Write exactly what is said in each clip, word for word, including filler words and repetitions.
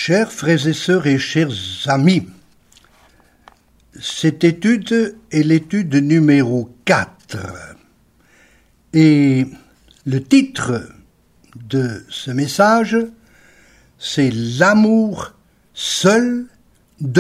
Chers frères et sœurs et chers amis, cette étude est l'étude numéro quatre et le titre de ce message, c'est « L'amour seul demeure ».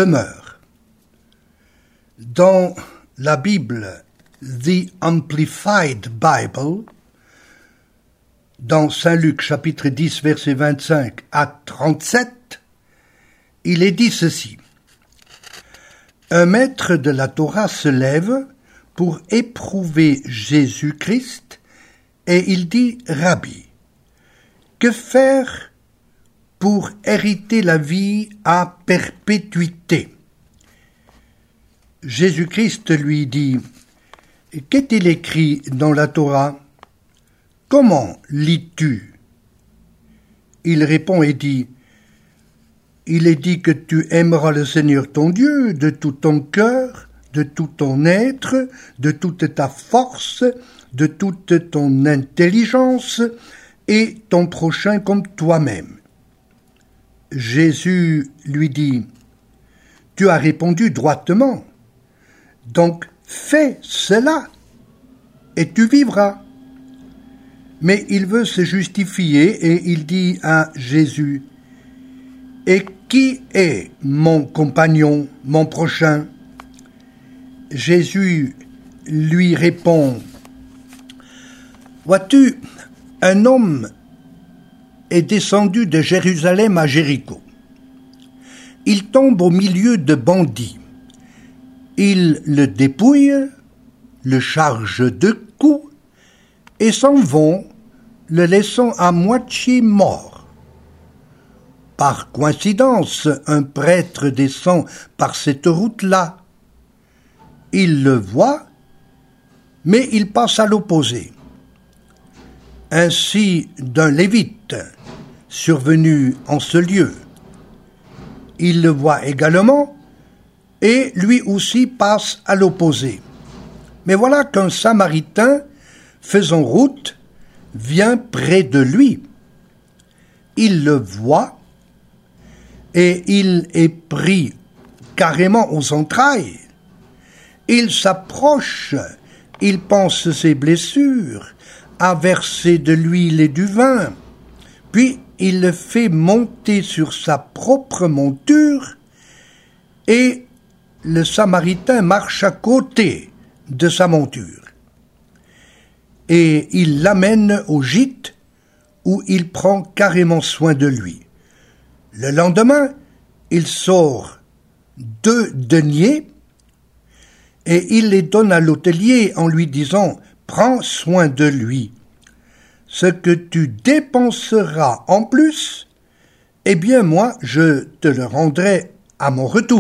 Dans la Bible, The Amplified Bible, dans Saint Luc chapitre dix, versets vingt-cinq à trente-sept, il est dit ceci. Un maître de la Torah se lève pour éprouver Jésus-Christ et il dit « Rabbi, que faire pour hériter la vie à perpétuité ?» Jésus-Christ lui dit « Qu'est-il écrit dans la Torah ? Comment lis-tu » Il répond et dit « Il est dit que tu aimeras le Seigneur ton Dieu de tout ton cœur, de tout ton être, de toute ta force, de toute ton intelligence, et ton prochain comme toi-même. » Jésus lui dit « Tu as répondu droitement, donc fais cela, et tu vivras. » Mais il veut se justifier et il dit à Jésus « Et qui est mon compagnon, mon prochain ?» Jésus lui répond « Vois-tu, un homme est descendu de Jérusalem à Jéricho. Il tombe au milieu de bandits. Ils le dépouillent, le chargent de coups et s'en vont, le laissant à moitié mort. Par coïncidence, un prêtre descend par cette route-là. Il le voit, mais il passe à l'opposé. Ainsi d'un lévite survenu en ce lieu. Il le voit également, et lui aussi passe à l'opposé. Mais voilà qu'un Samaritain, faisant route, vient près de lui. Il le voit, et il est pris carrément aux entrailles. Il s'approche, il pense ses blessures, a versé de l'huile et du vin, puis il le fait monter sur sa propre monture, et le Samaritain marche à côté de sa monture. Et il l'amène au gîte, où il prend carrément soin de lui. Le lendemain, il sort deux deniers et il les donne à l'hôtelier en lui disant « Prends soin de lui. Ce que tu dépenseras en plus, eh bien moi, je te le rendrai à mon retour. »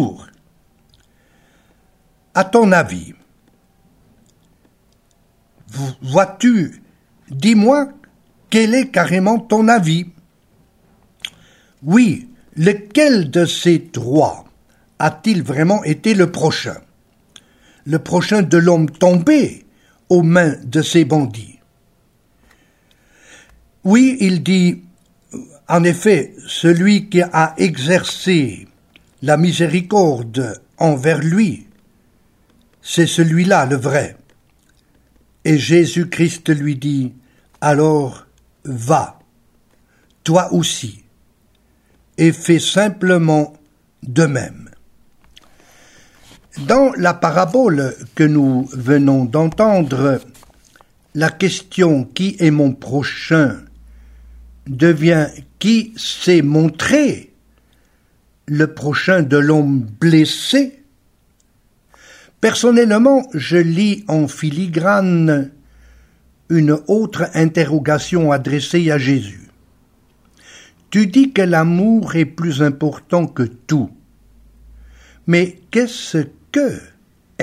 À ton avis, vois-tu, dis-moi, quel est carrément ton avis ? Oui, lequel de ces trois a-t-il vraiment été le prochain ? Le prochain de l'homme tombé aux mains de ces bandits. Oui, il dit, en effet, celui qui a exercé la miséricorde envers lui, c'est celui-là le vrai. Et Jésus-Christ lui dit, alors va, toi aussi, et fais simplement de même. Dans la parabole que nous venons d'entendre, la question « Qui est mon prochain ?» devient « Qui s'est montré le prochain de l'homme blessé ?» Personnellement, je lis en filigrane une autre interrogation adressée à Jésus. Tu dis que l'amour est plus important que tout. Mais qu'est-ce que aimer ?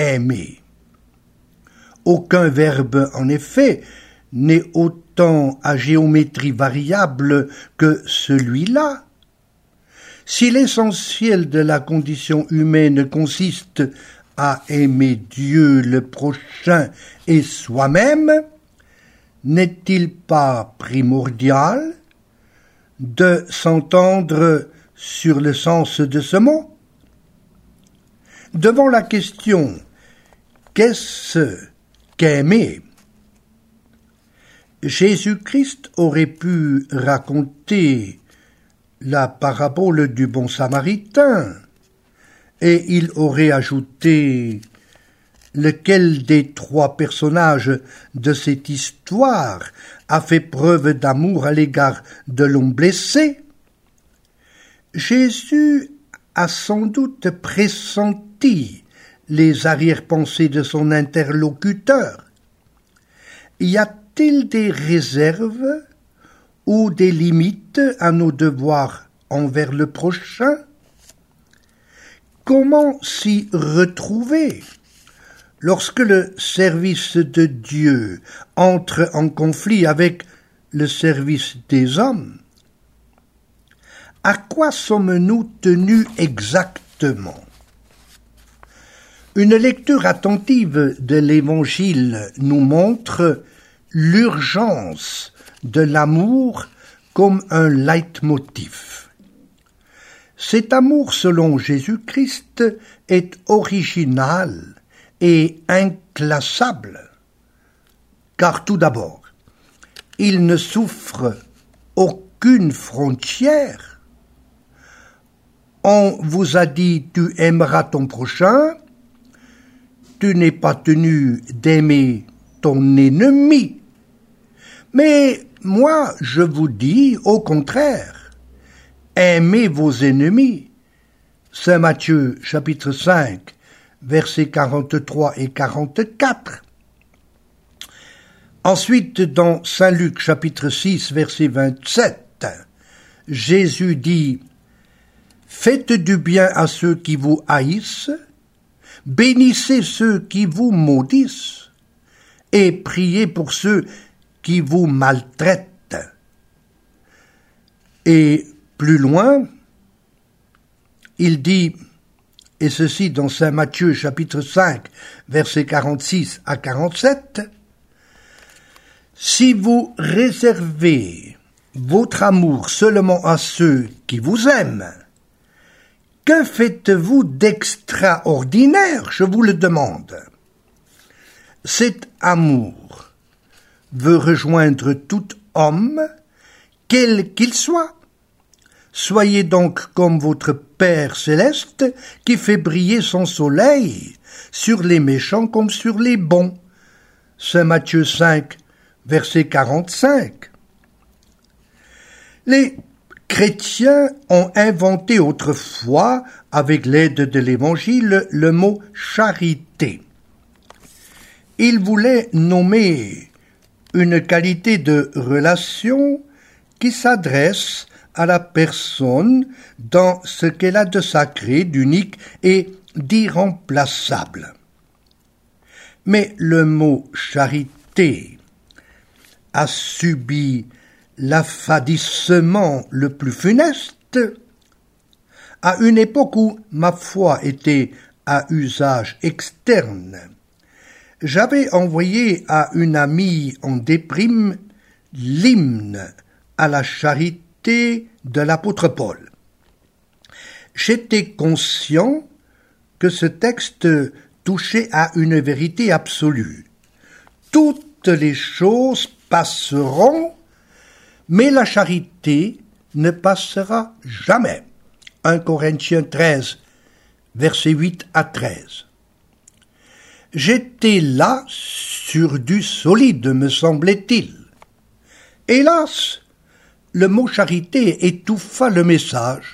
Aucun verbe, en effet, n'est autant à géométrie variable que celui-là. Si l'essentiel de la condition humaine consiste à aimer Dieu, le prochain et soi-même, n'est-il pas primordial de s'entendre sur le sens de ce mot? Devant la question « Qu'est-ce qu'aimer ?» Jésus-Christ aurait pu raconter la parabole du bon samaritain, et il aurait ajouté « Lequel des trois personnages de cette histoire a fait preuve d'amour à l'égard de l'homme blessé ?» Jésus a sans doute pressenti les arrière-pensées de son interlocuteur. Y a-t-il des réserves ou des limites à nos devoirs envers le prochain? Comment s'y retrouver lorsque le service de Dieu entre en conflit avec le service des hommes? À quoi sommes-nous tenus exactement? Une lecture attentive de l'Évangile nous montre l'urgence de l'amour comme un leitmotiv. Cet amour, selon Jésus-Christ, est original et inclassable, car tout d'abord, il ne souffre aucune frontière. On vous a dit « tu aimeras ton prochain », tu n'es pas tenu d'aimer ton ennemi. Mais moi, je vous dis au contraire, aimez vos ennemis. Saint Matthieu, chapitre cinq, versets quarante-trois et quarante-quatre. Ensuite, dans Saint Luc, chapitre six, verset vingt-sept, Jésus dit « Faites du bien à ceux qui vous haïssent, bénissez ceux qui vous maudissent, et priez pour ceux qui vous maltraitent. » Et plus loin, il dit, et ceci dans Saint Matthieu chapitre cinq, versets quarante-six à quarante-sept, « Si vous réservez votre amour seulement à ceux qui vous aiment, que faites-vous d'extraordinaire, je vous le demande? Cet amour veut rejoindre tout homme, quel qu'il soit. Soyez donc comme votre Père céleste qui fait briller son soleil sur les méchants comme sur les bons. Saint Matthieu cinq, verset quarante-cinq. Les chrétiens ont inventé autrefois, avec l'aide de l'Évangile, le mot « charité ». Ils voulaient nommer une qualité de relation qui s'adresse à la personne dans ce qu'elle a de sacré, d'unique et d'irremplaçable. Mais le mot « charité » a subi l'affadissement le plus funeste à une époque où ma foi était à usage externe. J'avais envoyé à une amie en déprime l'hymne à la charité de l'apôtre Paul. J'étais conscient que ce texte touchait à une vérité absolue. Toutes les choses passeront, mais la charité ne passera jamais. un Corinthiens treize, versets huit à treize. J'étais là sur du solide, me semblait-il. Hélas, le mot charité étouffa le message.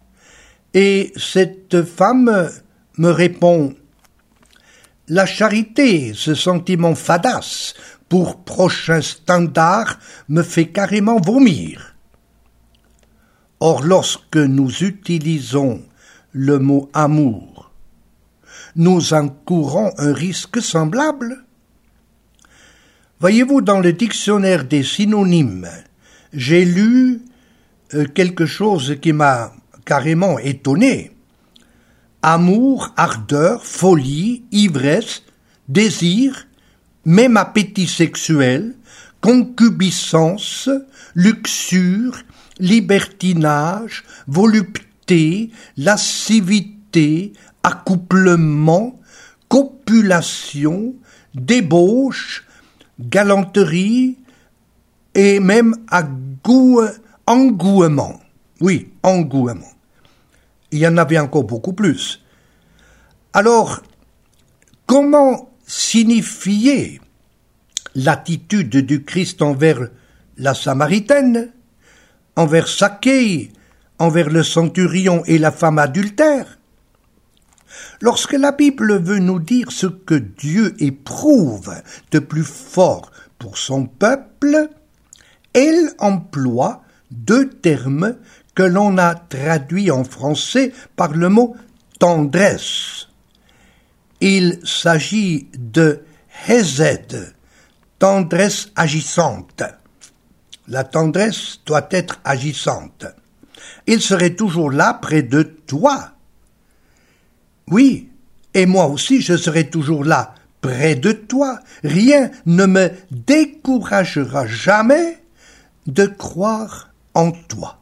Et cette femme me répond « La charité, ce sentiment fadasse, pour prochain standard, me fait carrément vomir. » Or, lorsque nous utilisons le mot « amour », nous encourons un risque semblable. Voyez-vous, dans le dictionnaire des synonymes, j'ai lu euh, quelque chose qui m'a carrément étonné. Amour, ardeur, folie, ivresse, désir, même appétit sexuel, concupiscence, luxure, libertinage, volupté, gaieté, lascivité, accouplement, copulation, débauche, galanterie et même agou... engouement. Oui, engouement. Il y en avait encore beaucoup plus. Alors, comment signifier l'attitude du Christ envers la Samaritaine, envers Zaché, envers le centurion et la femme adultère? Lorsque la Bible veut nous dire ce que Dieu éprouve de plus fort pour son peuple, elle emploie deux termes que l'on a traduits en français par le mot tendresse. Il s'agit de hesed, tendresse agissante. La tendresse doit être agissante. Il serait toujours là près de toi. Oui, et moi aussi je serai toujours là près de toi. Rien ne me découragera jamais de croire en toi.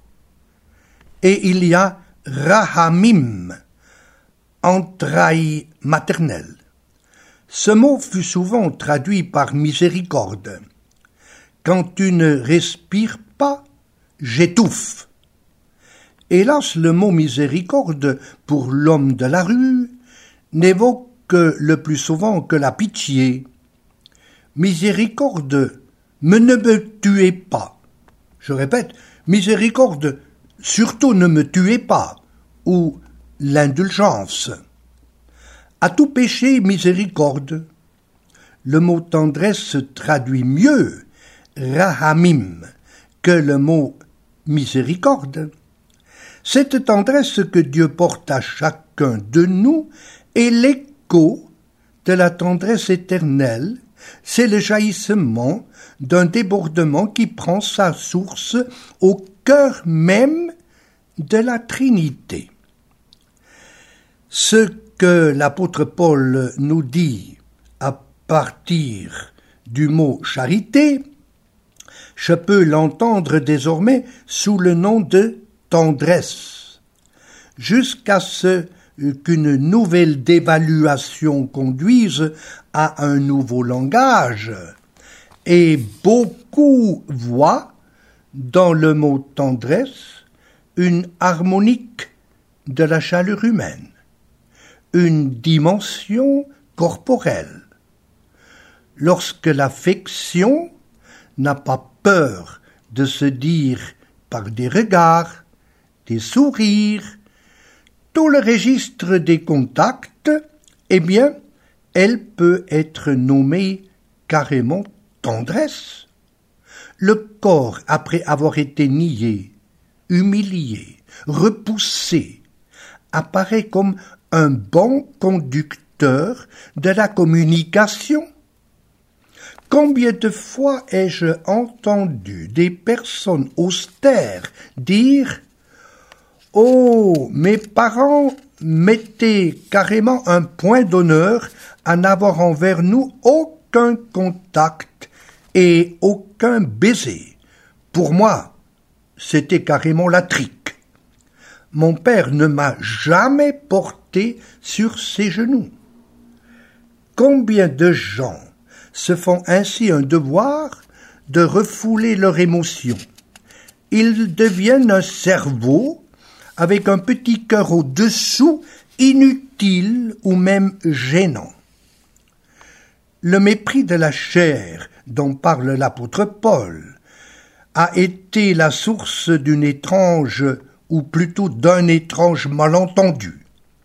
Et il y a rahamim, entrailles maternelles. Ce mot fut souvent traduit par miséricorde. Quand tu ne respires pas, j'étouffe. Hélas, le mot miséricorde pour l'homme de la rue n'évoque le plus souvent que la pitié. Miséricorde, mais ne me tuez pas. Je répète, miséricorde, surtout ne me tuez pas, ou l'indulgence. À tout péché, miséricorde. Le mot tendresse se traduit mieux, rahamim, que le mot miséricorde. Cette tendresse que Dieu porte à chacun de nous est l'écho de la tendresse éternelle, c'est le jaillissement d'un débordement qui prend sa source au cœur même de la Trinité. Ce que l'apôtre Paul nous dit à partir du mot charité, je peux l'entendre désormais sous le nom de tendresse, jusqu'à ce qu'une nouvelle dévaluation conduise à un nouveau langage, et beaucoup voient dans le mot tendresse une harmonique de la chaleur humaine, une dimension corporelle. Lorsque l'affection n'a pas peur de se dire par des regards, des sourires, tout le registre des contacts, eh bien, elle peut être nommée carrément tendresse. Le corps, après avoir été nié, humilié, repoussé, apparaît comme un bon conducteur de la communication. Combien de fois ai-je entendu des personnes austères dire « Oh, mes parents mettaient carrément un point d'honneur à n'avoir envers nous aucun contact et aucun baiser. Pour moi, c'était carrément la trique. Mon père ne m'a jamais porté sur ses genoux. » Combien de gens se font ainsi un devoir de refouler leurs émotions. Ils deviennent un cerveau avec un petit cœur au-dessous, inutile ou même gênant. Le mépris de la chair dont parle l'apôtre Paul a été la source d'une étrange, ou plutôt d'un étrange malentendu.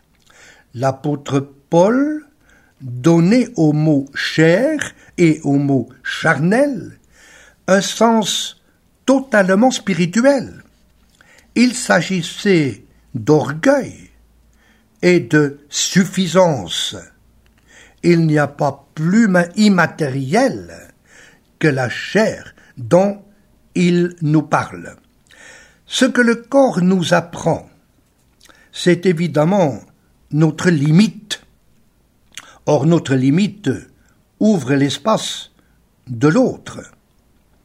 L'apôtre Paul donnait au mot chair et au mot charnel un sens totalement spirituel. Il s'agissait d'orgueil et de suffisance. Il n'y a pas plus immatériel que la chair dont il nous parle. Ce que le corps nous apprend, c'est évidemment notre limite. Or, notre limite ouvre l'espace de l'autre.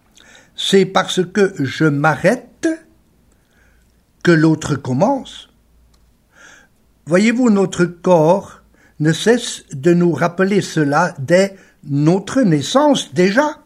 C'est parce que je m'arrête que l'autre commence. Voyez-vous, notre corps ne cesse de nous rappeler cela dès notre naissance déjà.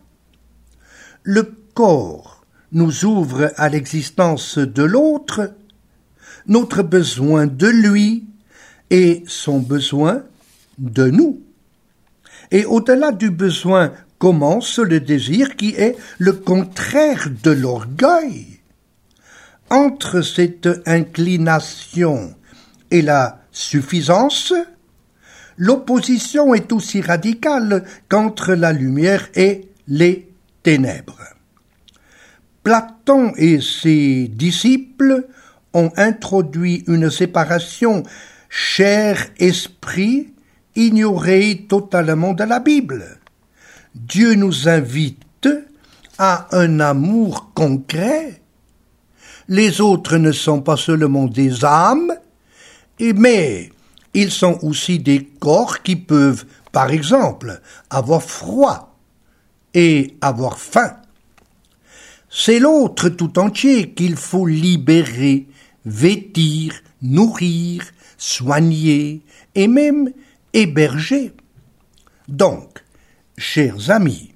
Le corps nous ouvre à l'existence de l'autre, notre besoin de lui et son besoin de nous. Et au-delà du besoin commence le désir qui est le contraire de l'orgueil. Entre cette inclination et la suffisance, l'opposition est aussi radicale qu'entre la lumière et les ténèbres. Platon et ses disciples ont introduit une séparation chair-esprit ignorée totalement de la Bible. Dieu nous invite à un amour concret. Les autres ne sont pas seulement des âmes, mais ils sont aussi des corps qui peuvent, par exemple, avoir froid et avoir faim. C'est l'autre tout entier qu'il faut libérer, vêtir, nourrir, soigner et même héberger. Donc, chers amis,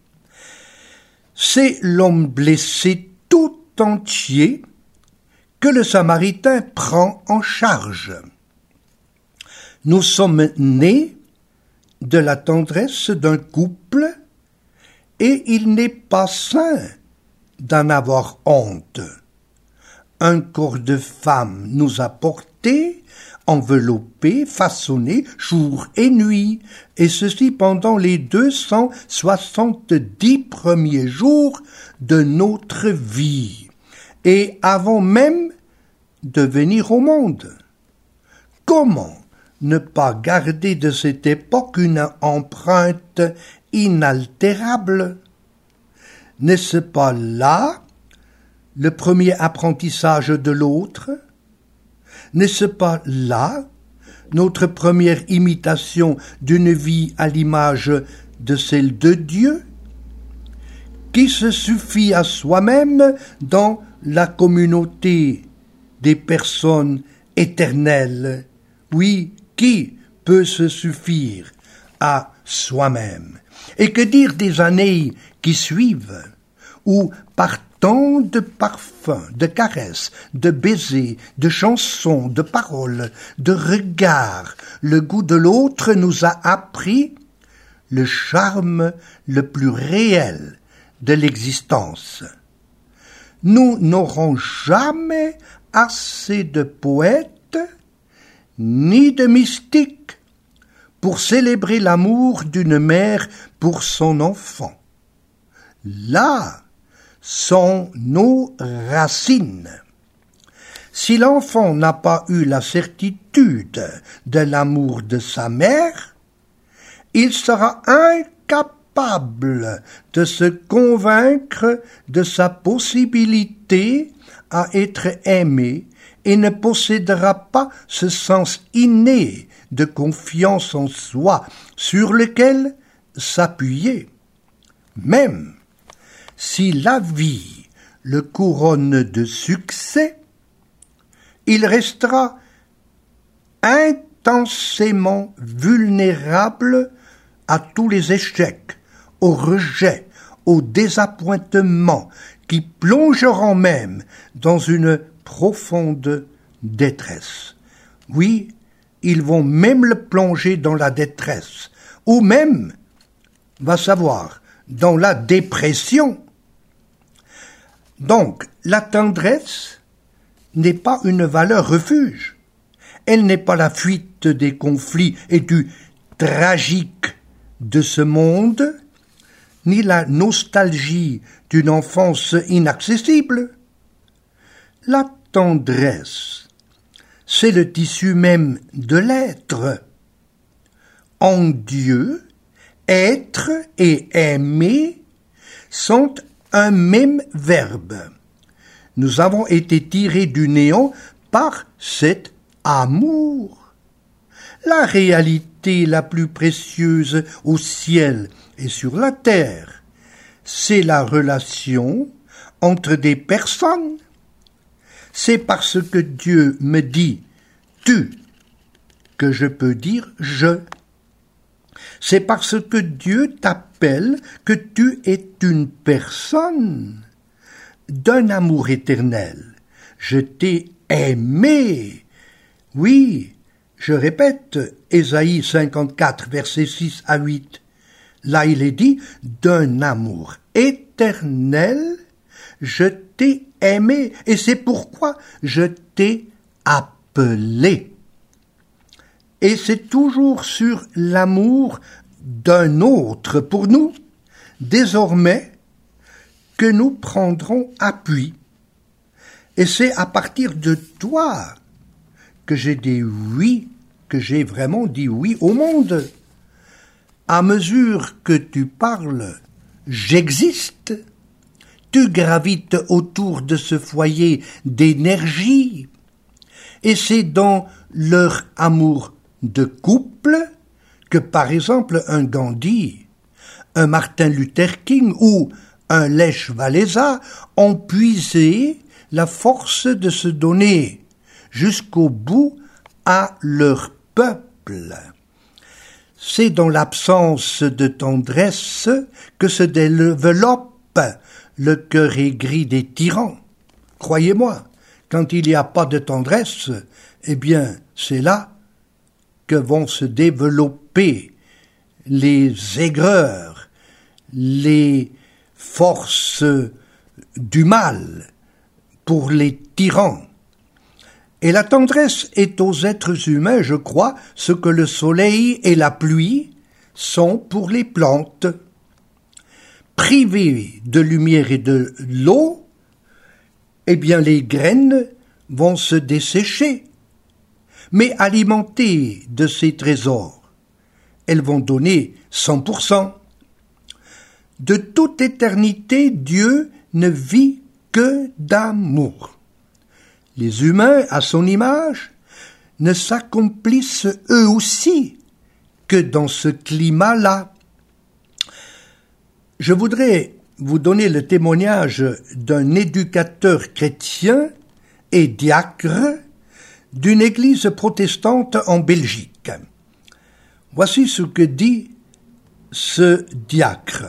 c'est l'homme blessé tout entier que le Samaritain prend en charge. Nous sommes nés de la tendresse d'un couple et il n'est pas sain d'en avoir honte. Un corps de femme nous a portés, enveloppés, façonnés jour et nuit, et ceci pendant les deux cent soixante-dix premiers jours de notre vie, et avant même de venir au monde. Comment ne pas garder de cette époque une empreinte inaltérable? N'est-ce pas là le premier apprentissage de l'autre? N'est-ce pas là notre première imitation d'une vie à l'image de celle de Dieu, qui se suffit à soi-même dans la communauté des personnes éternelles? Oui, qui peut se suffire à soi-même? Et que dire des années qui suivent, où par tant de parfums, de caresses, de baisers, de chansons, de paroles, de regards, le goût de l'autre nous a appris le charme le plus réel de l'existence. Nous n'aurons jamais assez de poètes ni de mystiques pour célébrer l'amour d'une mère pour son enfant. Là sont nos racines. Si l'enfant n'a pas eu la certitude de l'amour de sa mère, il sera incapable de se convaincre de sa possibilité à être aimé et ne possédera pas ce sens inné de confiance en soi sur lequel s'appuyer. Même si la vie le couronne de succès, il restera intensément vulnérable à tous les échecs, au rejet, au désappointement, qui plongeront même dans une profonde détresse. Oui, ils vont même le plonger dans la détresse, ou même, va savoir, dans la dépression. Donc, la tendresse n'est pas une valeur refuge. Elle n'est pas la fuite des conflits et du tragique de ce monde, ni la nostalgie d'une enfance inaccessible. La tendresse, c'est le tissu même de l'être. En Dieu, être et aimer sont un même verbe. Nous avons été tirés du néant par cet amour. La réalité la plus précieuse au ciel et sur la terre, c'est la relation entre des personnes. C'est parce que Dieu me dit « tu » que je peux dire « je ». C'est parce que Dieu t'appelle que tu es une personne d'un amour éternel. Je t'ai aimé. Oui, je répète, Ésaïe cinquante-quatre, versets six à huit. Là, il est dit, d'un amour éternel, je t'ai aimé, et c'est pourquoi je t'ai appelé. Et c'est toujours sur l'amour d'un autre pour nous, désormais, que nous prendrons appui. Et c'est à partir de toi que j'ai dit oui, que j'ai vraiment dit oui au monde. À mesure que tu parles, j'existe. Tu gravites autour de ce foyer d'énergie. Et c'est dans leur amour de couple que, par exemple, un Gandhi, un Martin Luther King ou un Lech Walesa ont puisé la force de se donner jusqu'au bout à leur peuple. C'est dans l'absence de tendresse que se développe le cœur aigri des tyrans. Croyez-moi, quand il n'y a pas de tendresse, eh bien, c'est là que vont se développer les aigreurs, les forces du mal pour les tyrans. Et la tendresse est aux êtres humains, je crois, ce que le soleil et la pluie sont pour les plantes. Privés de lumière et de l'eau, eh bien les graines vont se dessécher. Mais alimentées de ces trésors, elles vont donner cent pour cent. De toute éternité, Dieu ne vit que d'amour. Les humains, à son image, ne s'accomplissent eux aussi que dans ce climat-là. Je voudrais vous donner le témoignage d'un éducateur chrétien et diacre d'une église protestante en Belgique. Voici ce que dit ce diacre.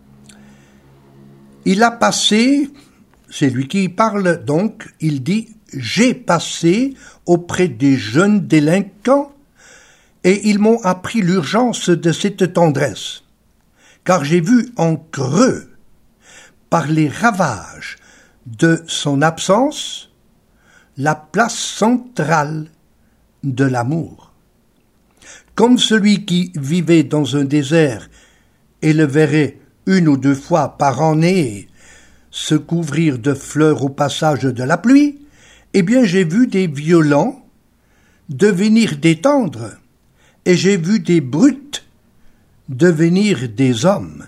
Il a passé, c'est lui qui parle donc, il dit « J'ai passé auprès des jeunes délinquants et ils m'ont appris l'urgence de cette tendresse, car j'ai vu en creux, par les ravages de son absence, la place centrale de l'amour. Comme celui qui vivait dans un désert et le verrait une ou deux fois par année se couvrir de fleurs au passage de la pluie, eh bien j'ai vu des violents devenir des tendres, et j'ai vu des brutes devenir des hommes.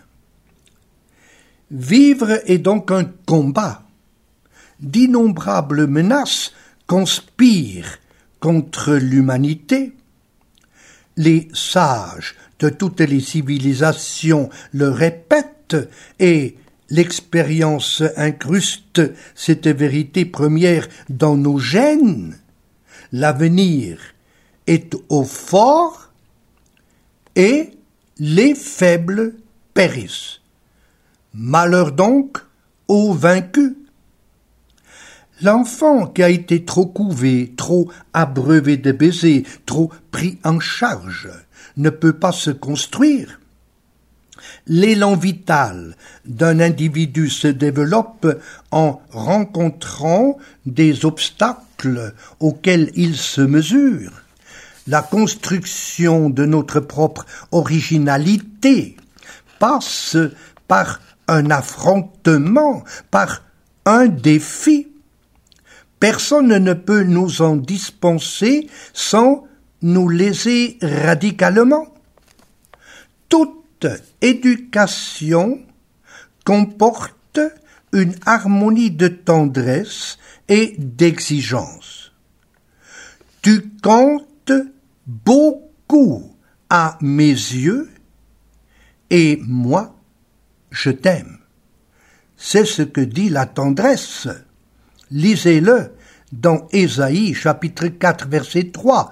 Vivre est donc un combat. D'innombrables menaces conspirent contre l'humanité. Les sages de toutes les civilisations le répètent et l'expérience incruste cette vérité première dans nos gènes. L'avenir est aux forts et les faibles périssent. Malheur donc aux vaincus. L'enfant qui a été trop couvé, trop abreuvé de baisers, trop pris en charge, ne peut pas se construire. L'élan vital d'un individu se développe en rencontrant des obstacles auxquels il se mesure. La construction de notre propre originalité passe par un affrontement, par un défi. Personne ne peut nous en dispenser sans nous léser radicalement. Toute éducation comporte une harmonie de tendresse et d'exigence. Tu comptes beaucoup à mes yeux et moi, je t'aime. C'est ce que dit la tendresse. Lisez-le dans Ésaïe chapitre quatre verset trois.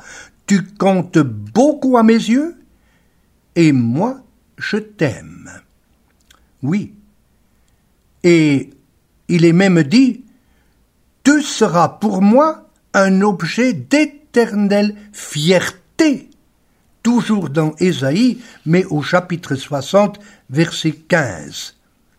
tu comptes beaucoup à mes yeux, et moi, je t'aime. Oui. Et il est même dit, tu seras pour moi un objet d'éternelle fierté. Toujours dans Ésaïe, mais au chapitre soixante, verset quinze.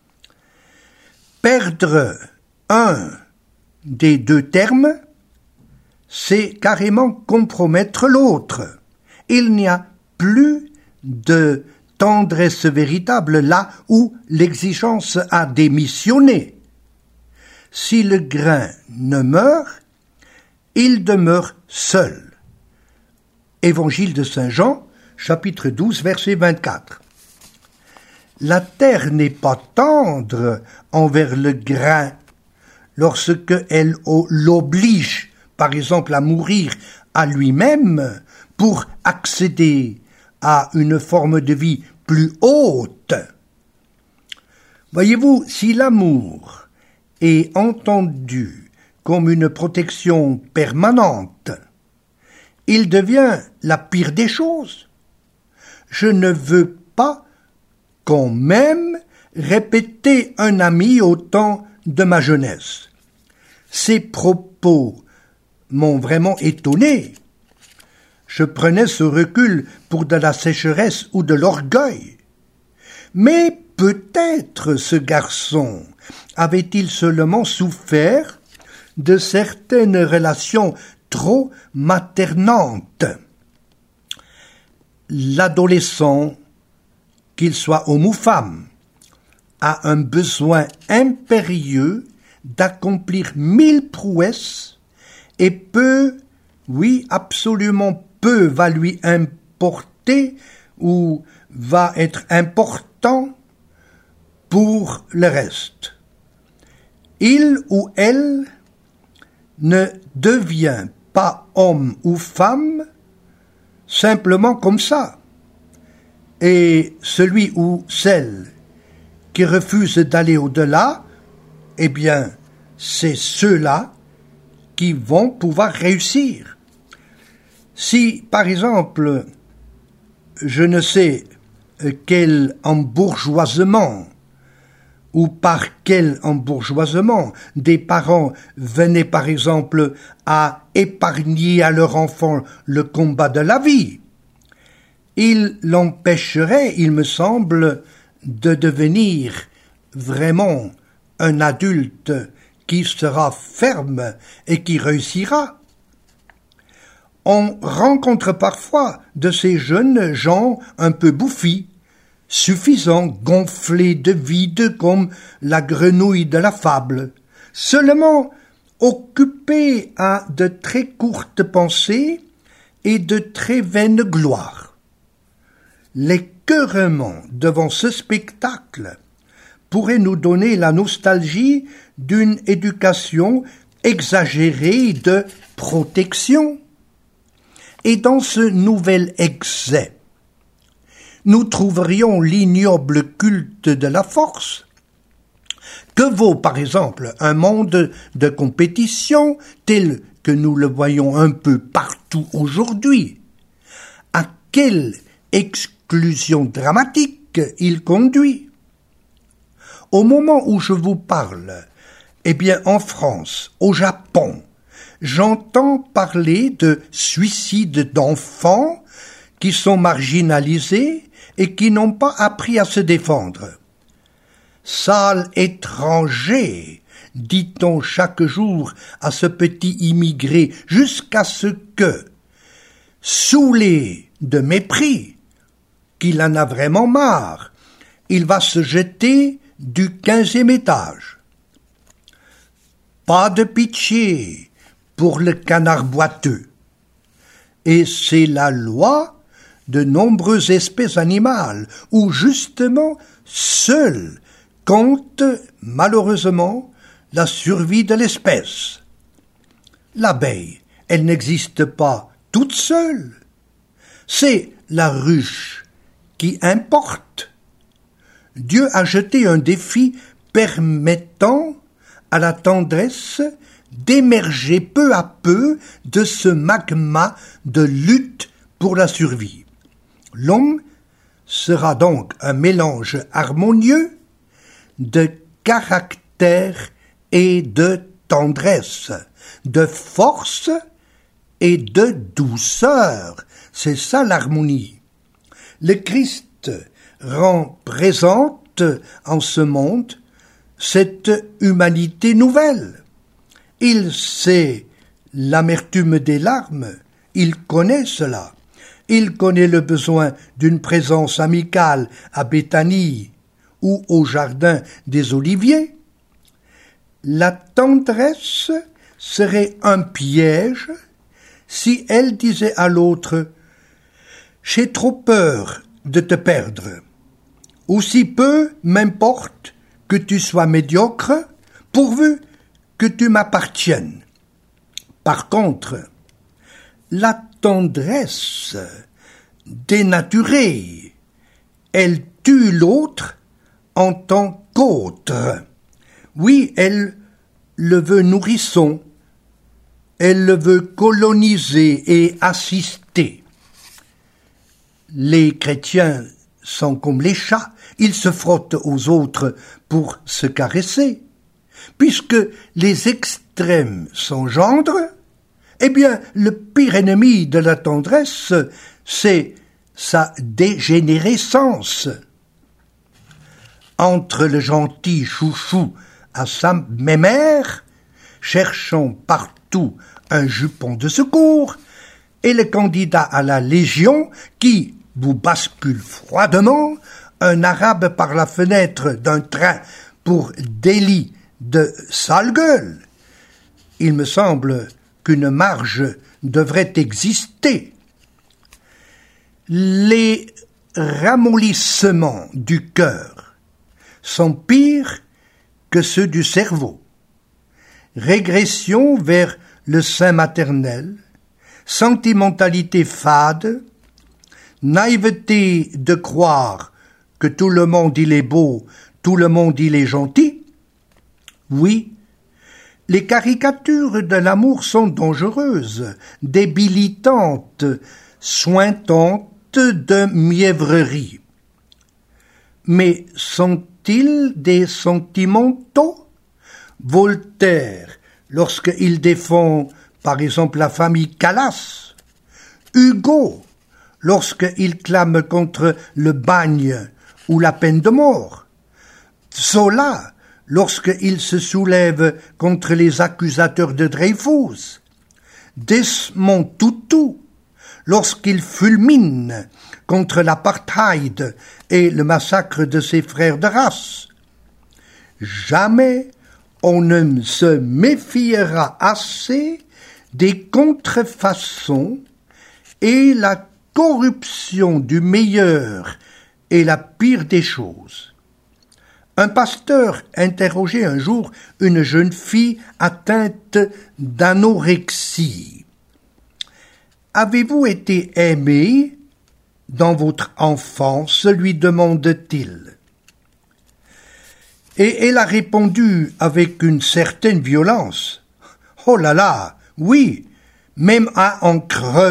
Perdre un des deux termes, c'est carrément compromettre l'autre. Il n'y a plus de tendresse véritable là où l'exigence a démissionné. Si le grain ne meurt, il demeure seul. Évangile de Saint Jean, chapitre douze, verset vingt-quatre. La terre n'est pas tendre envers le grain lorsque elle l'oblige, par exemple, à mourir à lui-même pour accéder à une forme de vie plus haute. Voyez-vous, si l'amour est entendu comme une protection permanente, il devient la pire des choses. Je ne veux pas qu'on m'aime, répétait un ami au temps de ma jeunesse. Ces propos m'ont vraiment étonné. Je prenais ce recul pour de la sécheresse ou de l'orgueil. Mais peut-être ce garçon avait-il seulement souffert de certaines relations trop maternantes. L'adolescent, qu'il soit homme ou femme, a un besoin impérieux d'accomplir mille prouesses et peu, oui, absolument peu va lui importer ou va être important pour le reste. Il ou elle ne devient pas homme ou femme simplement comme ça. Et celui ou celle qui refuse d'aller au-delà, eh bien, c'est ceux-là qui vont pouvoir réussir. Si, par exemple, je ne sais quel embourgeoisement ou par quel embourgeoisement des parents venaient, par exemple, à épargner à leur enfant le combat de la vie, il l'empêcherait, il me semble, de devenir vraiment un adulte qui sera ferme et qui réussira. On rencontre parfois de ces jeunes gens un peu bouffis, suffisants, gonflés de vide comme la grenouille de la fable, seulement occupés à de très courtes pensées et de très vaines gloires. L'écœurement devant ce spectacle pourrait nous donner la nostalgie d'une éducation exagérée de protection. Et dans ce nouvel excès, nous trouverions l'ignoble culte de la force. Que vaut, par exemple, un monde de compétition tel que nous le voyons un peu partout aujourd'hui? À quelle exclusion dramatique il conduit? Au moment où je vous parle, eh bien, en France, au Japon, j'entends parler de suicides d'enfants qui sont marginalisés et qui n'ont pas appris à se défendre. Sale étranger, dit-on chaque jour à ce petit immigré, jusqu'à ce que, saoulé de mépris, qu'il en a vraiment marre, il va se jeter du quinzième étage. Pas de pitié pour le canard boiteux. Et c'est la loi de nombreuses espèces animales, où justement seule compte malheureusement la survie de l'espèce. L'abeille, elle n'existe pas toute seule. C'est la ruche qui importe. Dieu a jeté un défi permettant à la tendresse d'émerger peu à peu de ce magma de lutte pour la survie. L'homme sera donc un mélange harmonieux de caractère et de tendresse, de force et de douceur. C'est ça l'harmonie. Le Christ rend présente en ce monde cette humanité nouvelle. Il sait l'amertume des larmes, il connaît cela. Il connaît le besoin d'une présence amicale à Béthanie ou au jardin des Oliviers. La tendresse serait un piège si elle disait à l'autre « J'ai trop peur de te perdre ». Aussi peu m'importe que tu sois médiocre, pourvu que tu m'appartiennes. Par contre, la tendresse dénaturée, elle tue l'autre en tant qu'autre. Oui, elle le veut nourrisson, elle le veut coloniser et assister. Les chrétiens sont comme les chats, ils se frottent aux autres pour se caresser. Puisque les extrêmes s'engendrent, eh bien, le pire ennemi de la tendresse, c'est sa dégénérescence. Entre le gentil chouchou à sa mémère, cherchant partout un jupon de secours, et le candidat à la Légion qui vous bascule froidement un arabe par la fenêtre d'un train pour délit de sale gueule. Il me semble qu'une marge devrait exister. Les ramollissements du cœur sont pires que ceux du cerveau. Régression vers le sein maternel, sentimentalité fade, naïveté de croire que tout le monde il est beau, tout le monde il est gentil. Oui, les caricatures de l'amour sont dangereuses, débilitantes, sointantes de mièvrerie. Mais sont-ils des sentimentaux? Voltaire, lorsqu'il défend par exemple la famille Calas, Hugo, lorsqu'il clame contre le bagne ou la peine de mort, Zola, lorsqu'il se soulève contre les accusateurs de Dreyfus, Desmond Tutu, lorsqu'il fulmine contre l'apartheid et le massacre de ses frères de race. Jamais on ne se méfiera assez des contrefaçons et la corruption du meilleur est la pire des choses. Un pasteur interrogeait un jour une jeune fille atteinte d'anorexie. « Avez-vous été aimée dans votre enfance ?» lui demande-t-il. Et elle a répondu avec une certaine violence. « Oh là là, oui, même à en crever !»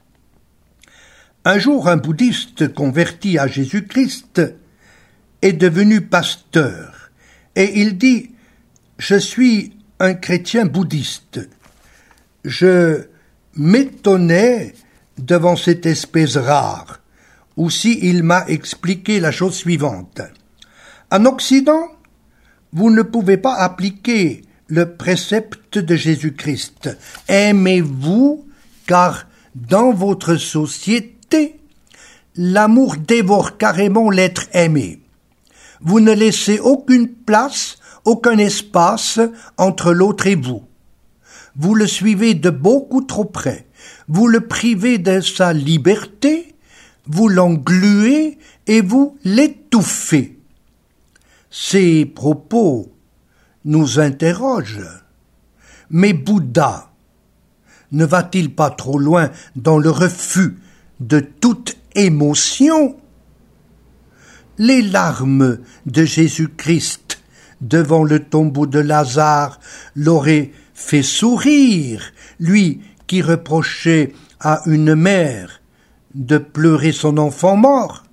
Un jour, un bouddhiste converti à Jésus-Christ est devenu pasteur et il dit « Je suis un chrétien bouddhiste. Je m'étonnais devant cette espèce rare. Aussi, il m'a expliqué la chose suivante. En Occident, vous ne pouvez pas appliquer le précepte de Jésus-Christ. Aimez-vous, car dans votre société, l'amour dévore carrément l'être aimé. Vous ne laissez aucune place, aucun espace entre l'autre et vous. Vous le suivez de beaucoup trop près. Vous le privez de sa liberté, vous l'engluez et vous l'étouffez. Ces propos nous interrogent. Mais Bouddha ne va-t-il pas trop loin dans le refus de toute émotion? Les larmes de Jésus-Christ devant le tombeau de Lazare l'auraient fait sourire, lui qui reprochait à une mère de pleurer son enfant mort.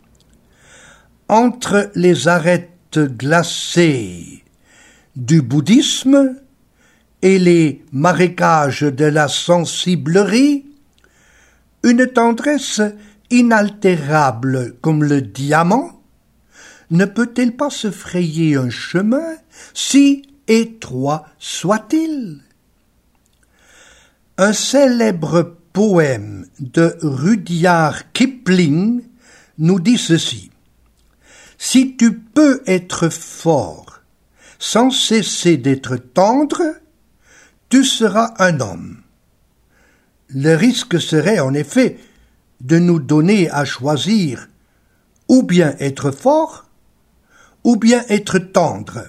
Entre les arêtes glacées du bouddhisme et les marécages de la sensiblerie, une tendresse inaltérable comme le diamant ne peut-elle pas se frayer un chemin, si étroit soit-il? Un célèbre poème de Rudyard Kipling nous dit ceci: « Si tu peux être fort sans cesser d'être tendre, tu seras un homme. » Le risque serait en effet de nous donner à choisir ou bien être fort, ou bien être tendre.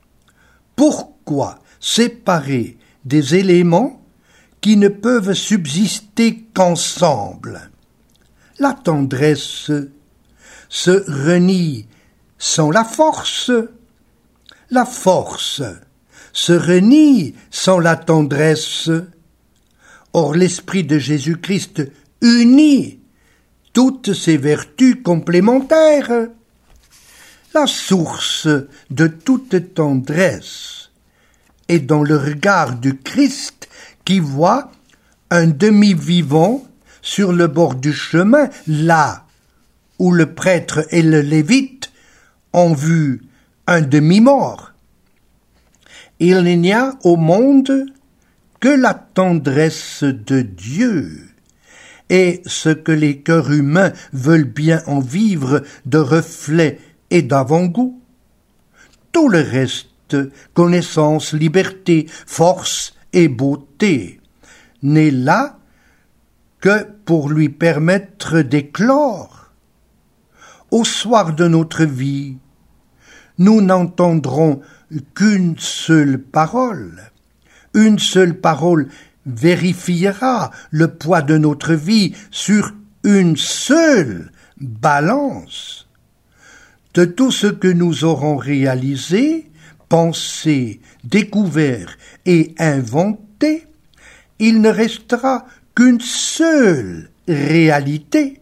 Pourquoi séparer des éléments qui ne peuvent subsister qu'ensemble? La tendresse se renie sans la force, la force se renie sans la tendresse. Or l'esprit de Jésus-Christ unit toutes ces vertus complémentaires. La source de toute tendresse est dans le regard du Christ qui voit un demi-vivant sur le bord du chemin, là où le prêtre et le lévite ont vu un demi-mort. Il n'y a au monde que la tendresse de Dieu, et ce que les cœurs humains veulent bien en vivre de reflets et d'avant-goût. Tout le reste, connaissance, liberté, force et beauté, n'est là que pour lui permettre d'éclore. Au soir de notre vie, nous n'entendrons qu'une seule parole. Une seule parole vérifiera le poids de notre vie sur une seule balance. De tout ce que nous aurons réalisé, pensé, découvert et inventé, il ne restera qu'une seule réalité.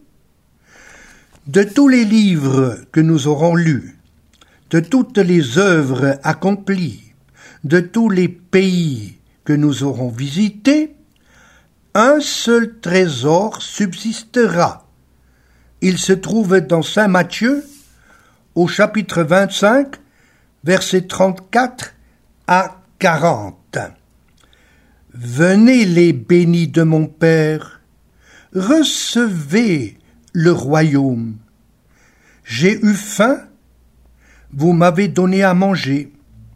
De tous les livres que nous aurons lus, de toutes les œuvres accomplies, de tous les pays que nous aurons visités, un seul trésor subsistera. Il se trouve dans saint Matthieu, au chapitre vingt-cinq, versets trente-quatre à quarante. « Venez les bénis de mon Père, recevez le royaume. J'ai eu faim, vous m'avez donné à manger.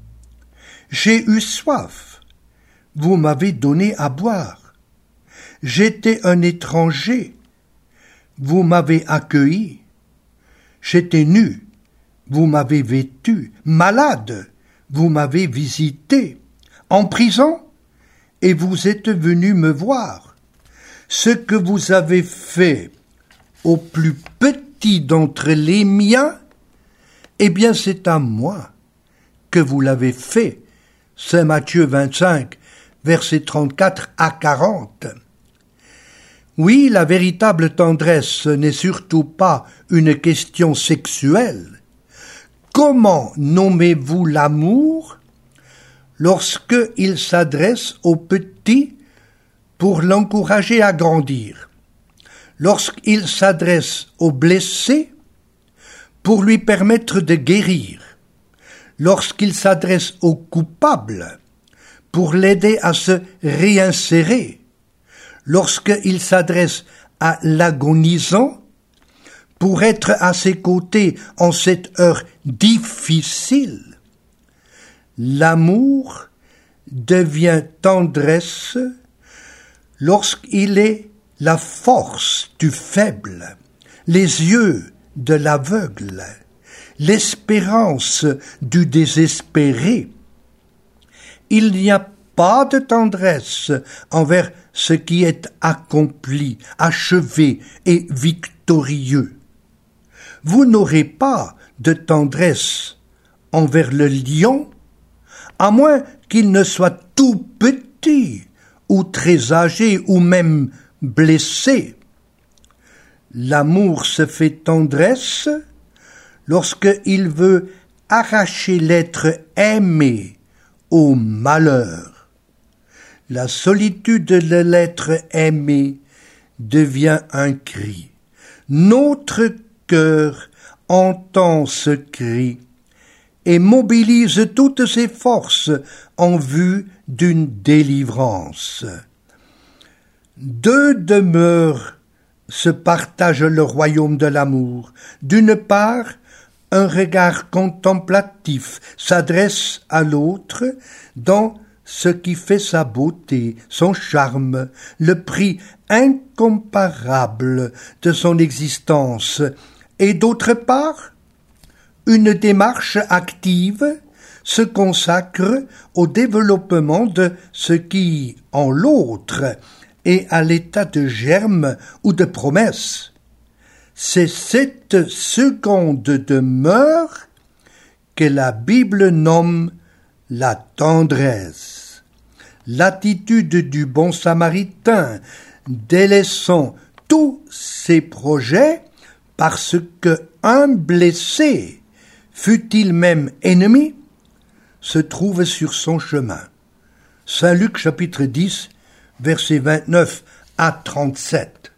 J'ai eu soif, vous m'avez donné à boire. J'étais un étranger, vous m'avez accueilli. J'étais nu, vous m'avez vêtu. Malade, vous m'avez visité. En prison, et vous êtes venu me voir. Ce que vous avez fait au plus petit d'entre les miens, eh bien c'est à moi que vous l'avez fait. » Saint Matthieu vingt-cinq, versets trente-quatre à quarante. Oui, la véritable tendresse n'est surtout pas une question sexuelle. Comment nommez-vous l'amour lorsque il s'adresse au petit pour l'encourager à grandir, lorsqu'il s'adresse au blessé pour lui permettre de guérir, lorsqu'il s'adresse au coupable pour l'aider à se réinsérer, lorsqu'il s'adresse à l'agonisant pour être à ses côtés en cette heure difficile. L'amour devient tendresse lorsqu'il est la force du faible, les yeux de l'aveugle, l'espérance du désespéré. Il n'y a pas de tendresse envers ce qui est accompli, achevé et victorieux. Vous n'aurez pas de tendresse envers le lion, à moins qu'il ne soit tout petit, ou très âgé, ou même blessé. L'amour se fait tendresse lorsqu'il veut arracher l'être aimé au malheur. La solitude de l'être aimé devient un cri. Notre cœur entend ce cri et mobilise toutes ses forces en vue d'une délivrance. Deux demeures se partagent le royaume de l'amour. D'une part, un regard contemplatif s'adresse à l'autre dans ce qui fait sa beauté, son charme, le prix incomparable de son existence, et d'autre part, une démarche active se consacre au développement de ce qui, en l'autre, est à l'état de germe ou de promesse. C'est cette seconde demeure que la Bible nomme la tendresse. L'attitude du bon samaritain, délaissant tous ses projets parce que un blessé, fût-il même ennemi, se trouve sur son chemin. Saint Luc chapitre dix, versets vingt-neuf à trente-sept.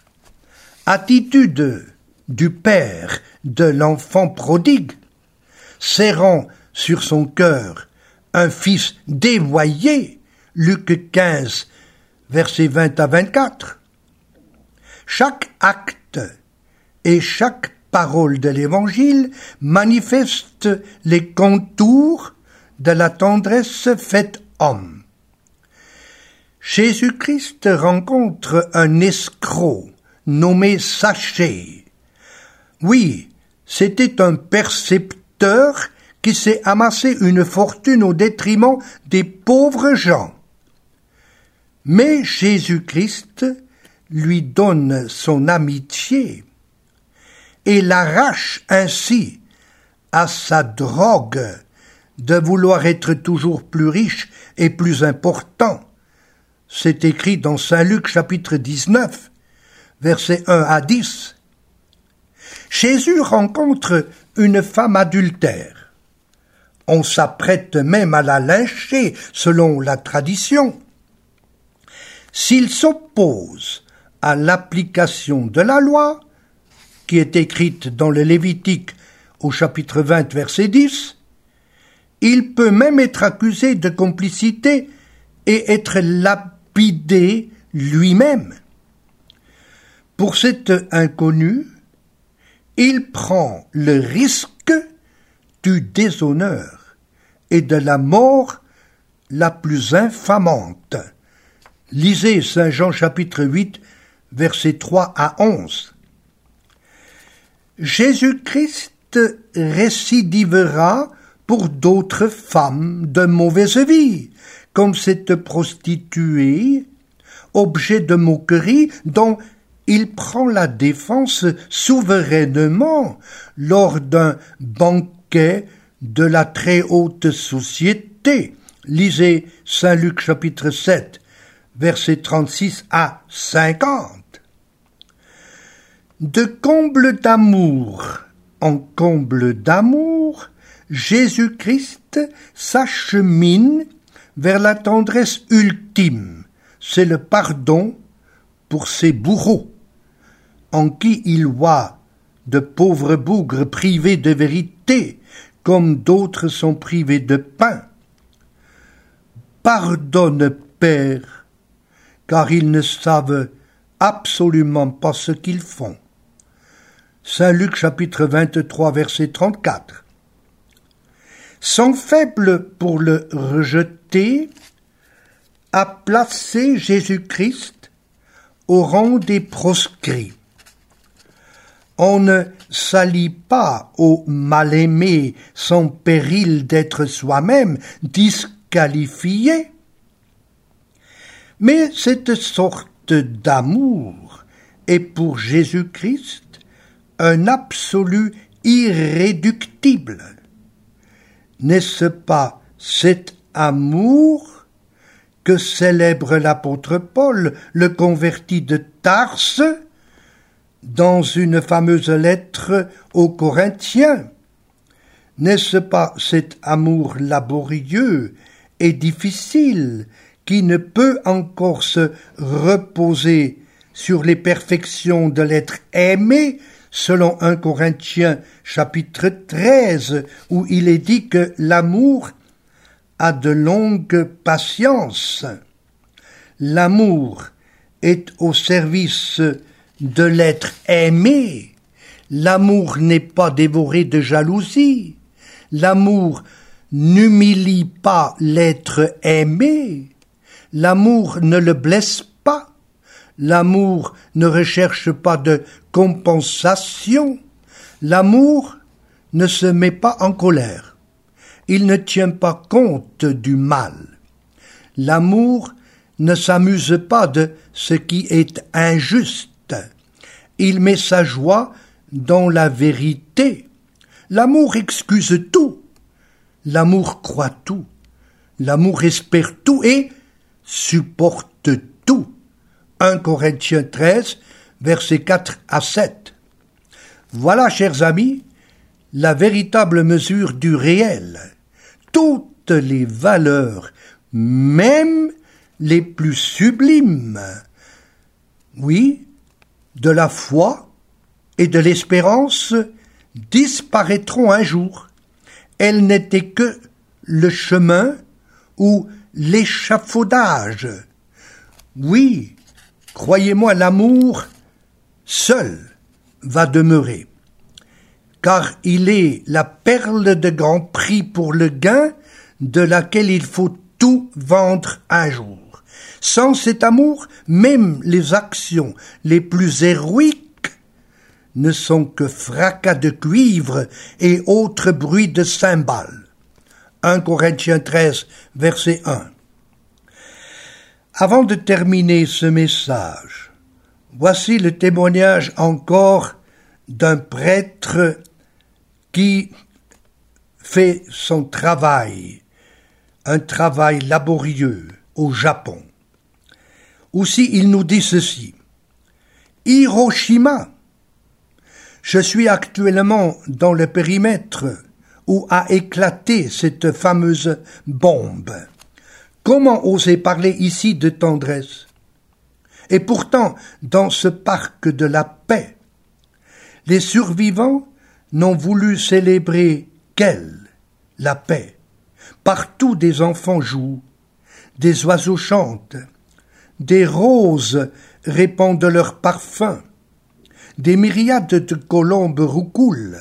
Attitude du père de l'enfant prodigue, serrant sur son cœur un fils dévoyé, Luc quinze, versets vingt à vingt-quatre. Chaque acte et chaque parole de l'Évangile manifeste les contours de la tendresse faite homme. Jésus-Christ rencontre un escroc nommé Zachée. Oui, c'était un percepteur qui s'est amassé une fortune au détriment des pauvres gens. Mais Jésus-Christ lui donne son amitié et l'arrache ainsi à sa drogue de vouloir être toujours plus riche et plus important. C'est écrit dans Saint Luc chapitre dix-neuf, versets un à dix. Jésus rencontre une femme adultère. On s'apprête même à la lyncher selon la tradition. S'il s'oppose à l'application de la loi, qui est écrite dans le Lévitique au chapitre vingt, verset dix, il peut même être accusé de complicité et être lapidé lui-même. Pour cet inconnu, il prend le risque du déshonneur et de la mort la plus infamante. Lisez Saint Jean chapitre huit, versets trois à onze. Jésus-Christ récidivera pour d'autres femmes de mauvaise vie, comme cette prostituée, objet de moquerie dont il prend la défense souverainement lors d'un banquet de la très haute société. Lisez Saint Luc chapitre sept, versets trente-six à cinquante. De comble d'amour en comble d'amour, Jésus-Christ s'achemine vers la tendresse ultime, c'est le pardon pour ses bourreaux, en qui il voit de pauvres bougres privés de vérité, comme d'autres sont privés de pain. Pardonne, Père, car ils ne savent absolument pas ce qu'ils font. Saint Luc chapitre vingt-trois, verset trente-quatre. Sans faible pour le rejeter, a placé Jésus-Christ au rang des proscrits. On ne s'allie pas au mal-aimé sans péril d'être soi-même disqualifié. Mais cette sorte d'amour est pour Jésus-Christ un absolu irréductible. N'est-ce pas cet amour que célèbre l'apôtre Paul, le converti de Tarse, dans une fameuse lettre aux Corinthiens. N'est-ce pas cet amour laborieux et difficile qui ne peut encore se reposer sur les perfections de l'être aimé, selon premier Corinthiens chapitre treize, où il est dit que l'amour a de longues patiences. L'amour est au service de l'être aimé. L'amour n'est pas dévoré de jalousie. L'amour n'humilie pas l'être aimé. L'amour ne le blesse pas. L'amour ne recherche pas de compensation. L'amour ne se met pas en colère. Il ne tient pas compte du mal. L'amour ne s'amuse pas de ce qui est injuste. Il met sa joie dans la vérité. L'amour excuse tout. L'amour croit tout. L'amour espère tout et supporte tout. premier Corinthiens treize, versets quatre à sept. Voilà, chers amis, la véritable mesure du réel. Toutes les valeurs, même les plus sublimes, oui, de la foi et de l'espérance, disparaîtront un jour. Elles n'étaient que le chemin ou l'échafaudage. Oui, croyez-moi, l'amour seul va demeurer, car il est la perle de grand prix pour le gain de laquelle il faut tout vendre un jour. Sans cet amour, même les actions les plus héroïques ne sont que fracas de cuivre et autres bruits de cymbales. premier Corinthiens treize, verset un. Avant de terminer ce message, voici le témoignage encore d'un prêtre qui fait son travail, un travail laborieux au Japon. Aussi, il nous dit ceci. Hiroshima. Je suis actuellement dans le périmètre où a éclaté cette fameuse bombe. Comment oser parler ici de tendresse? Et pourtant, dans ce parc de la paix, les survivants n'ont voulu célébrer qu'elle, la paix. Partout des enfants jouent, des oiseaux chantent, des roses répandent leur parfum, des myriades de colombes roucoulent.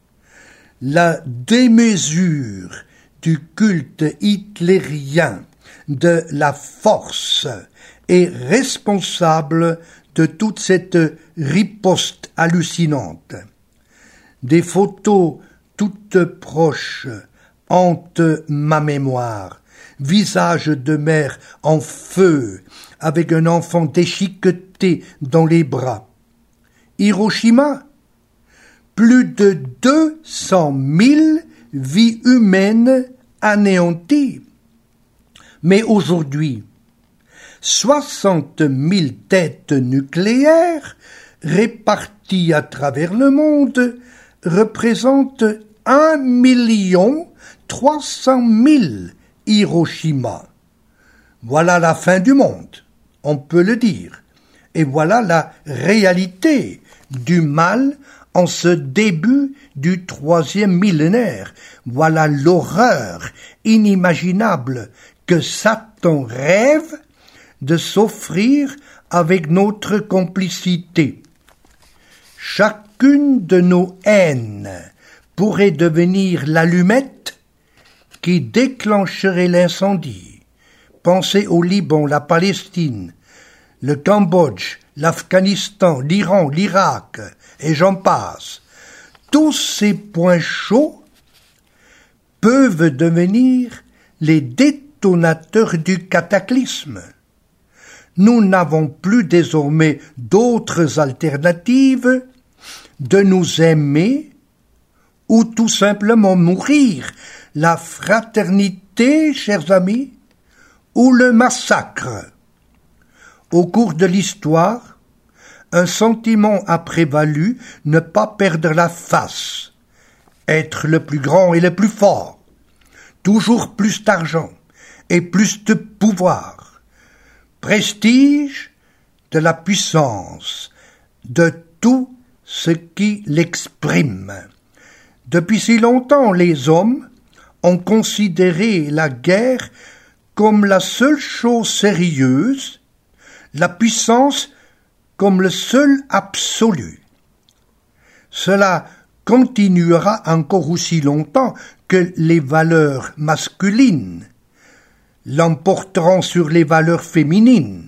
La démesure du culte hitlérien de la force est responsable de toute cette riposte hallucinante. Des photos toutes proches hantent ma mémoire, visage de mère en feu, avec un enfant déchiqueté dans les bras. Hiroshima, plus de deux cent mille vies humaines anéanties. Mais aujourd'hui, soixante mille têtes nucléaires réparties à travers le monde représentent un million trois cent mille Hiroshima. Voilà la fin du monde, on peut le dire. Et voilà la réalité du mal en ce début du troisième millénaire. Voilà l'horreur inimaginable que Satan rêve de s'offrir avec notre complicité. Chacune de nos haines pourrait devenir l'allumette qui déclencherait l'incendie. Pensez au Liban, la Palestine, le Cambodge, l'Afghanistan, l'Iran, l'Irak, et j'en passe. Tous ces points chauds peuvent devenir les détonateurs du cataclysme. Nous n'avons plus désormais d'autres alternatives de nous aimer ou tout simplement mourir la fraternité, chers amis, ou le massacre? Au cours de l'histoire, un sentiment a prévalu: ne pas perdre la face, être le plus grand et le plus fort, toujours plus d'argent et plus de pouvoir, prestige de la puissance, de tout ce qui l'exprime. Depuis si longtemps, les hommes ont considéré la guerre comme la seule chose sérieuse, la puissance comme le seul absolu. Cela continuera encore aussi longtemps que les valeurs masculines l'emporteront sur les valeurs féminines.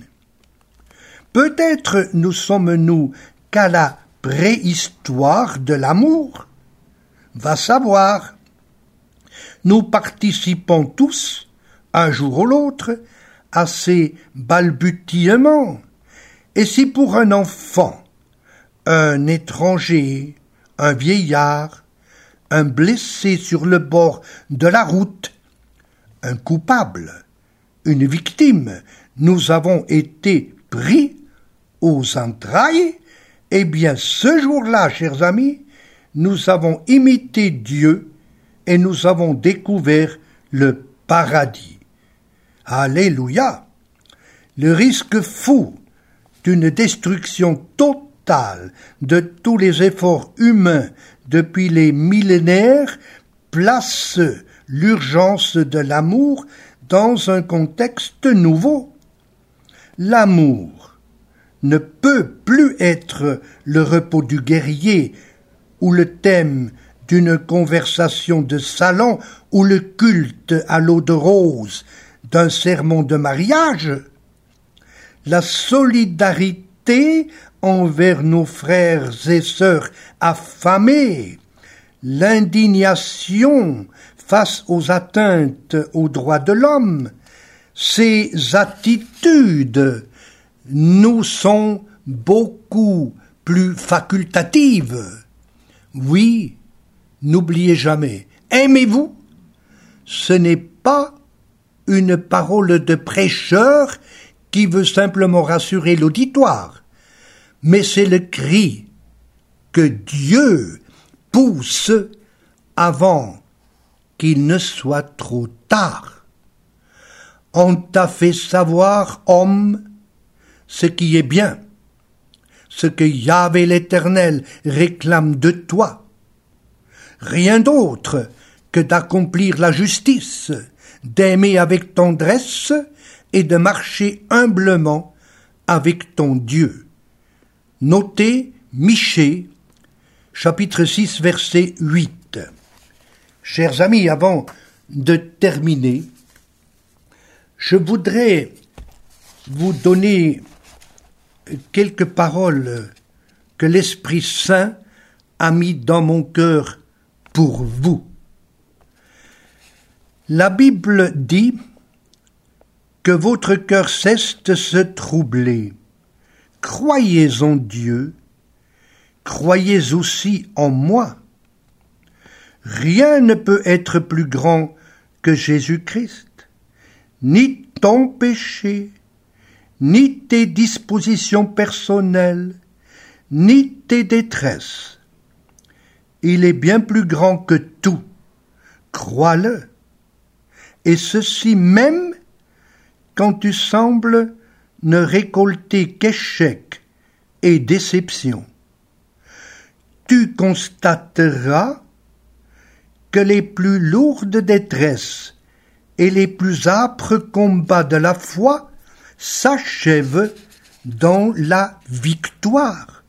Peut-être nous sommes-nous qu'à la préhistoire de l'amour. Va savoir. Nous participons tous, un jour ou l'autre, à ces balbutiements. Et si pour un enfant, un étranger, un vieillard, un blessé sur le bord de la route, un coupable, une victime, nous avons été pris aux entrailles, eh bien ce jour-là, chers amis, nous avons imité Dieu et nous avons découvert le paradis. Alléluia! Le risque fou d'une destruction totale de tous les efforts humains depuis les millénaires place l'urgence de l'amour dans un contexte nouveau. L'amour ne peut plus être le repos du guerrier ou le thème d'une conversation de salon ou le culte à l'eau de rose d'un sermon de mariage. La solidarité envers nos frères et sœurs affamés, l'indignation face aux atteintes aux droits de l'homme, ces attitudes nous sont beaucoup plus facultatives. Oui, n'oubliez jamais, aimez-vous, ce n'est pas une parole de prêcheur qui veut simplement rassurer l'auditoire, mais c'est le cri que Dieu pousse avant qu'il ne soit trop tard. On t'a fait savoir, homme, ce qui est bien, ce que Yahvé l'Éternel réclame de toi. Rien d'autre que d'accomplir la justice, d'aimer avec tendresse et de marcher humblement avec ton Dieu. Notez Michée, chapitre six, verset huit. Chers amis, avant de terminer, je voudrais vous donner quelques paroles que l'Esprit Saint a mis dans mon cœur pour vous. La Bible dit que votre cœur cesse de se troubler. Croyez en Dieu, croyez aussi en moi. Rien ne peut être plus grand que Jésus-Christ, ni ton péché, ni tes dispositions personnelles, ni tes détresses. Il est bien plus grand que tout, crois-le. Et ceci même quand tu sembles ne récolter qu'échecs et déceptions. Tu constateras que les plus lourdes détresses et les plus âpres combats de la foi s'achèvent dans la victoire.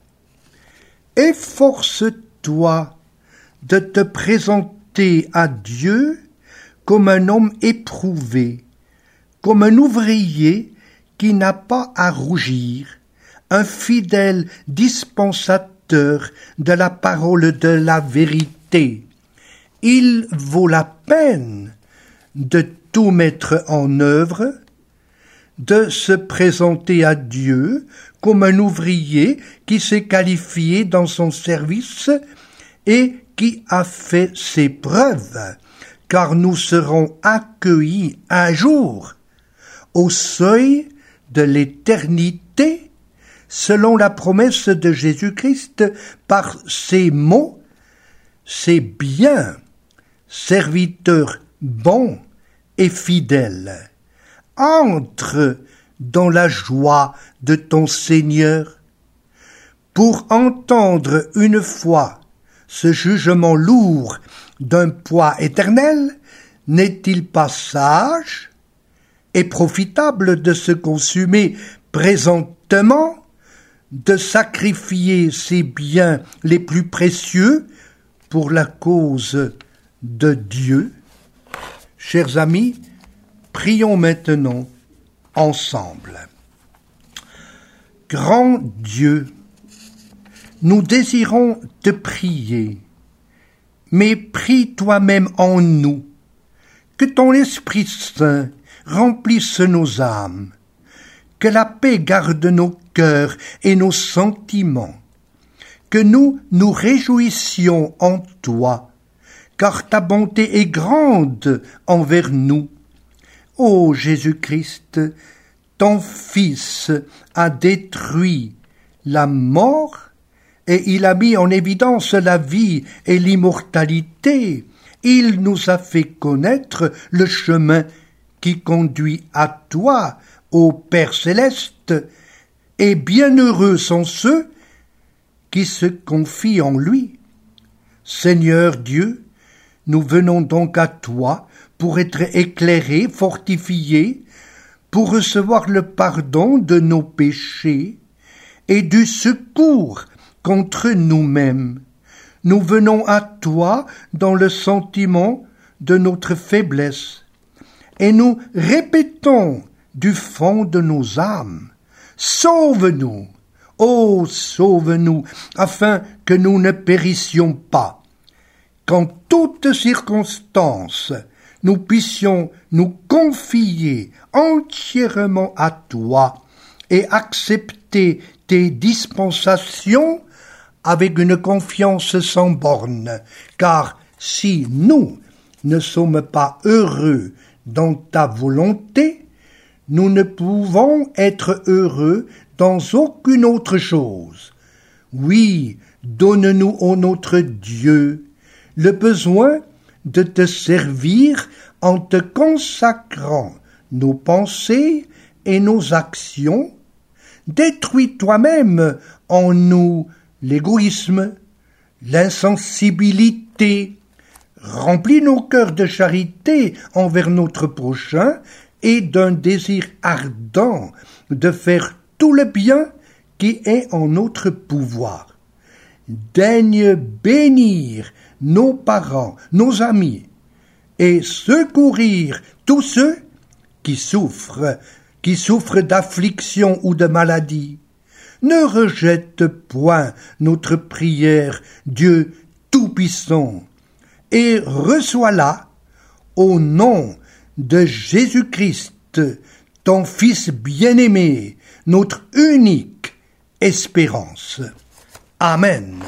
Efforce-toi de te présenter à Dieu comme un homme éprouvé, comme un ouvrier qui n'a pas à rougir, un fidèle dispensateur de la parole de la vérité. Il vaut la peine de tout mettre en œuvre, de se présenter à Dieu comme un ouvrier qui s'est qualifié dans son service et qui a fait ses preuves, car nous serons accueillis un jour au seuil de l'éternité, selon la promesse de Jésus-Christ par ces mots: c'est bien, serviteur bon et fidèle, entre dans la joie de ton Seigneur. Pour entendre une fois ce jugement lourd d'un poids éternel, n'est-il pas sage et profitable de se consumer présentement, de sacrifier ses biens les plus précieux pour la cause de Dieu? Chers amis, prions maintenant ensemble. Grand Dieu, nous désirons te prier, mais prie toi-même en nous, que ton Esprit Saint remplisse nos âmes, que la paix garde nos cœurs et nos sentiments, que nous nous réjouissions en toi, car ta bonté est grande envers nous. Ô Jésus-Christ, ton Fils a détruit la mort et il a mis en évidence la vie et l'immortalité. Il nous a fait connaître le chemin qui conduit à toi, ô Père céleste, et bienheureux sont ceux qui se confient en lui. Seigneur Dieu, nous venons donc à toi pour être éclairés, fortifiés, pour recevoir le pardon de nos péchés et du secours contre nous-mêmes. Nous venons à toi dans le sentiment de notre faiblesse et nous répétons du fond de nos âmes: sauve-nous, ô sauve-nous, afin que nous ne périssions pas. Qu'en toutes circonstances, nous puissions nous confier entièrement à toi et accepter tes dispensations avec une confiance sans borne, car si nous ne sommes pas heureux dans ta volonté, nous ne pouvons être heureux dans aucune autre chose. Oui, donne-nous, ô notre Dieu, le besoin de te servir en te consacrant nos pensées et nos actions. Détruis toi-même en nous l'égoïsme, l'insensibilité, remplis nos cœurs de charité envers notre prochain et d'un désir ardent de faire tout le bien qui est en notre pouvoir. Daigne bénir nos parents, nos amis, et secourir tous ceux qui souffrent, qui souffrent d'affliction ou de maladie. Ne rejette point notre prière, Dieu Tout-Puissant, et reçois-la au nom de Jésus-Christ, ton Fils bien-aimé, notre unique espérance. Amen.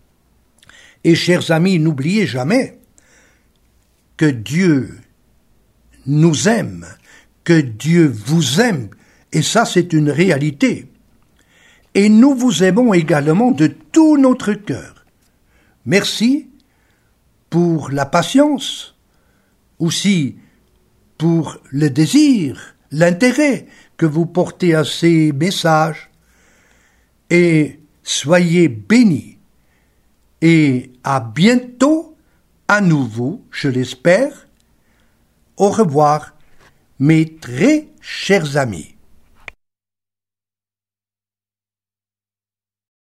Et chers amis, n'oubliez jamais que Dieu nous aime, que Dieu vous aime, et ça c'est une réalité. Et nous vous aimons également de tout notre cœur. Merci pour la patience, aussi pour le désir, l'intérêt que vous portez à ces messages, et soyez bénis. Et à bientôt, à nouveau, je l'espère. Au revoir, mes très chers amis.